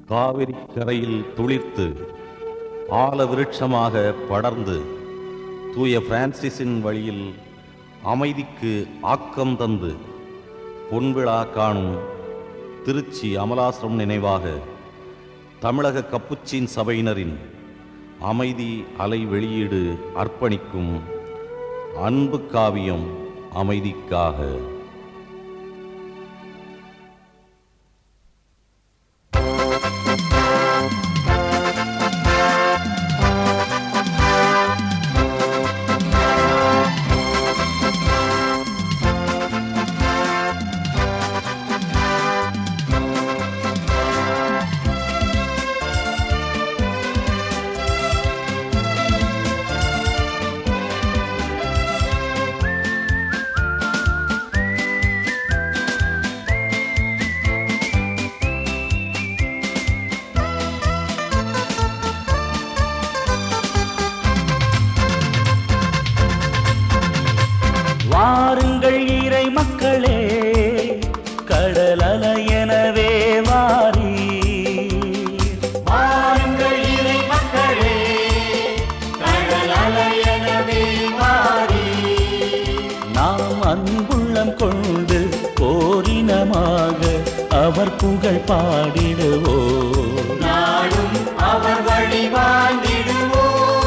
காவிரி கரையில் துளிர்த்து ஆல விருட்சமாக படர்ந்து தூய பிரான்சிஸின் வழியில் அமைதிக்கு ஆக்கம் தந்து பொன்விழா காணும் திருச்சி அமலாசிரம் நினைவாக தமிழக கப்புச்சின் சபையினரின் அமைதி அலை வெளியீடு அர்ப்பணிக்கும் அன்பு காவியம் அமைதிக்காக. வாருங்கள் இறை மக்களே, கடல் அலையெனவே வாரி. வாருங்கள் இறை மக்களே, கடல் அலையெனவே வாரி. நாம் அன்புள்ளம் கொண்டு போரினமாக அவர் புகழ் பாடிடுவோம். நாடும் அவர் வழி வாழ்ந்திடுவோம்.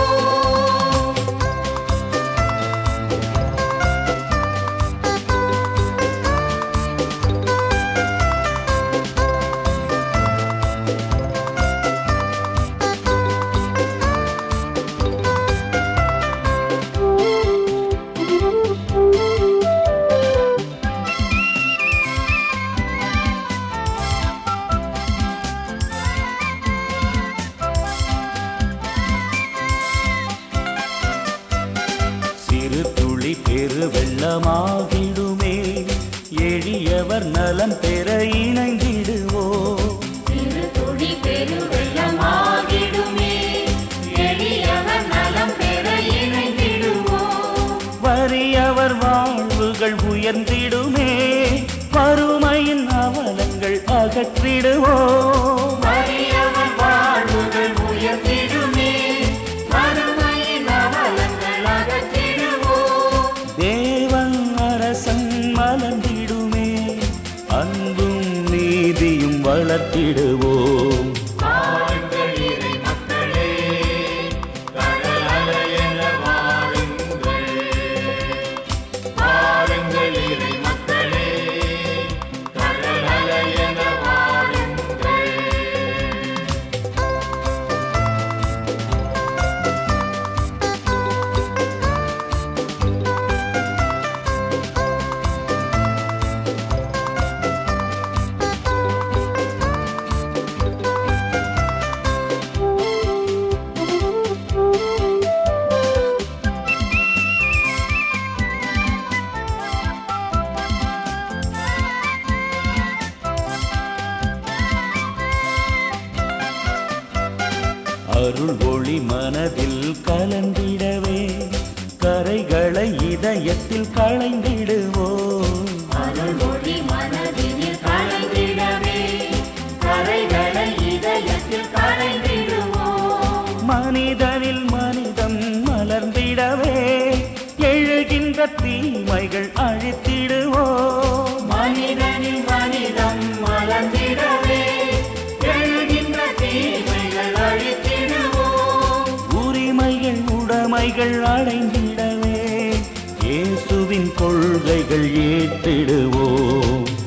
சிறு துளி பெரு வெள்ளமாகிடுமே, எளியவர் நலம் பெற இணைந்திடுவோம். சிறு துளி பெரு வெள்ளமாகிடுமே, எளியவர் நலம் பெற இணைந்திடுவோம். வறியவர் வாழ்வுகள் உயர்ந்திடுமே, வறுமையின் அவலங்கள் அகற்றிடுவோம். வறியவர் வாழ்வுகள் உயர்ந்திடுமே, வறுமையின் அவலங்கள் அகற்றிடுவோம். தேவன் அரசன் மலர்ந்திடுமே, அன்பும் நீதியும் வளர்த்திடுவோம். வாருங்கள் இறை மக்களே, கடல் அலையென வாருங்கள். வாருங்கள் இறை மக்களே, கடல் அலையென வாருங்கள். அருள் ஒளி மனதில் கலந்திடவே, கரைகளை இதயத்தில் களைந்திடுவோம். அருள் ஒளி மனதினில் களைந்திடவே, கரைகளை இதயத்தில் களைந்திடுவோம். மனிதனில் மனிதம் மலர்ந்திடவே, எழுகின்ற தீமைகள் அழித்திடுவோம். மனிதனில் மனிதம் மலர்ந்திடவே, எழுகின்ற தீமைகள் அழித்திடுவோம். உரிமைகள் உடைமைகள் அடைந்திடவே, இயேசுவின் கொள்கைகள் ஏற்றிடுவோம்.